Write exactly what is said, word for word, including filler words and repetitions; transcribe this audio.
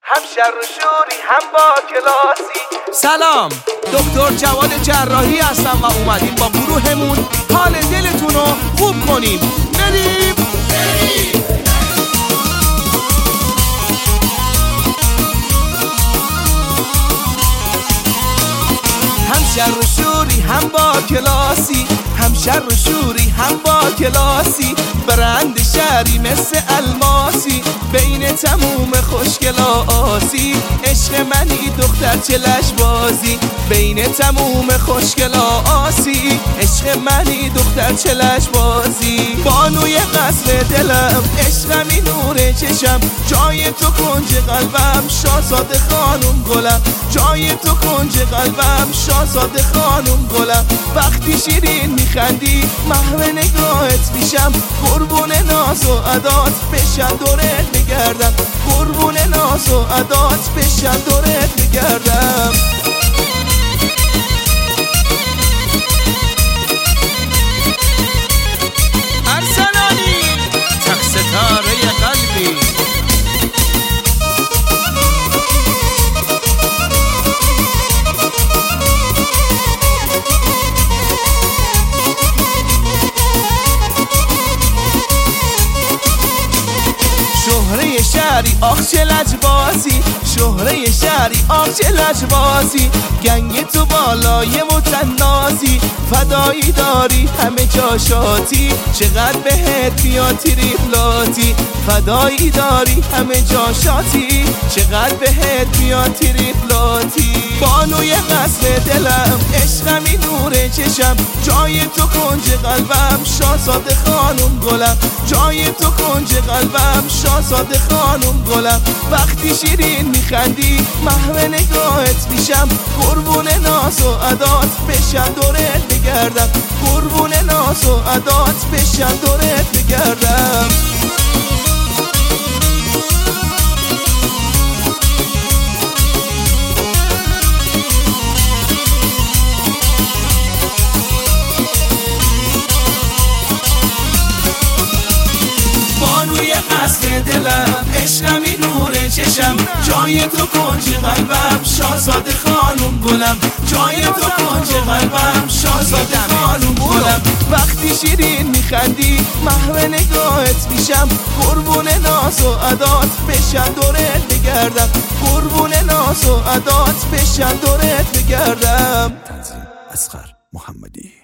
هم شر و شوری هم با کلاسی. سلام، دکتر جواد جراحی هستم و اومدیم با گروهمون حال دلتون رو خوب کنیم. بریم بریم. هم شر و شوری هم با کلاسی، هم شر و شوری هم با کلاسی، برند شهری مثل الماسی، بین تموم خوشگلاسی، عشق منی دختر چلش بازی، بین تموم خوشگلاسی، عشق منی دختر چلش بازی، بانوی قصر دلم، عشقمی نور چشم، جای تو کنج قلبم، شاهزاده خانم گلم، جای تو کنج قلبم، شاهزاده خانم گلم، وقتی شیرین میخندی محو نگاهت میشم، قربون ناز و عدات بشم دورت میگردم، قربون ناز و عدات بشم دورت میگردم. ارسلانی تک ستاره قلبی. شهره شهری آخ چه لجبازی، شهره شهری آخ چه لجبازی، گنگ تو بالای متنازی، فدایی داری همه جاشاتی، چقدر بهت بیاد تریپلاتی، فدایی داری همه جاشاتی، چقدر بهت بیاد تریپلاتی، بانوی قصر دلم، عشقمی نور چشم، جای تو کنج قلبم، شاهزاده خانم گلم، جای تو کنج قلبم، شاهزاده خانم گلم، وقتی شیرین میخندی محو نگاهت میشم، قربون ناز و عدات بشم دورت بگردم، قربون ناز و عدات بشم دورت بگردم. بانوی قصر دلم، عشقمی نور چشم، جای تو کنج قلبم، شاهزاده خانم گلم، جای تو کنج قلبم، شاهزاده خانم گلم، وقتی شیرین میخندی محو نگاهت میشم، قربون ناز و عدات بشم دورت بگردم، قربون ناز و عدات بشم دورت بگردم. تنظیم اصغر محمدی.